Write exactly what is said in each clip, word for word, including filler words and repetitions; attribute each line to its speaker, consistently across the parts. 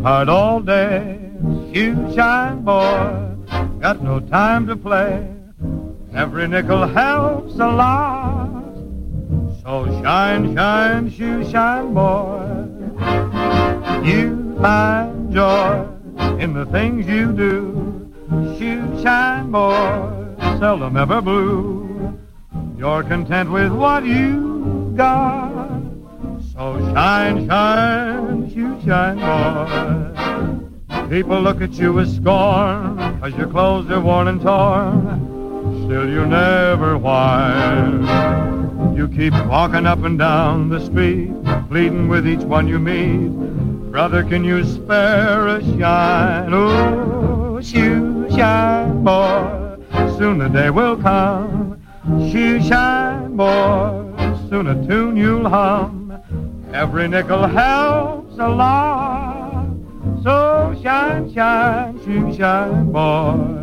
Speaker 1: hard all day. Shoe shine, boy, got no time to play. Every nickel helps a lot. So shine, shine, shoe shine, boy. You find joy in the things you do. Shoe shine, boy, seldom ever blue. You're content with what you got. So shine, shine, shoe shine, boy. People look at you with scorn, 'cause your clothes are worn and torn. Still you never whine. You keep walking up and down the street, pleading with each one you meet. Brother, can you spare a shine? Oh, shoe shine, boy, soon the day will come. Shoe shine, boy, soon a tune you'll hum. Every nickel helps a lot. So shine, shine, shoe shine, boy.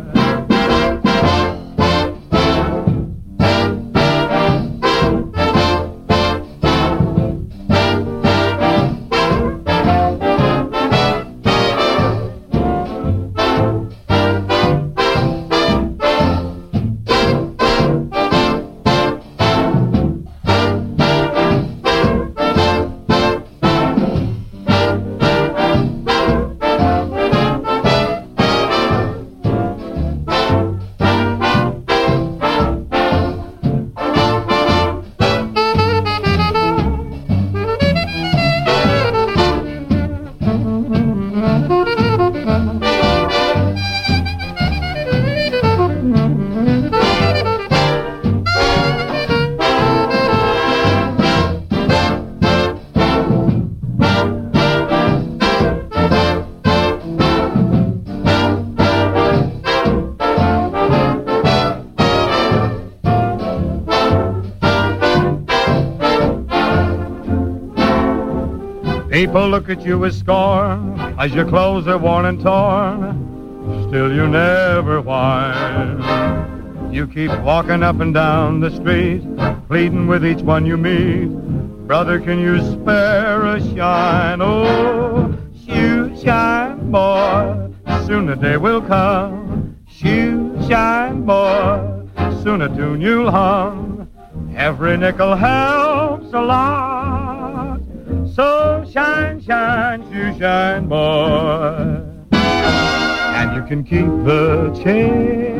Speaker 1: People look at you with scorn, as your clothes are worn and torn. Still you never whine. You keep walking up and down the street, pleading with each one you meet. Brother, can you spare a shine? Oh, shoe shine, boy, soon the day will come. Shoe shine, boy, soon a tune you'll hum. Every nickel helps a lot. So shine, shine, shoe shine, boy. And you can keep the change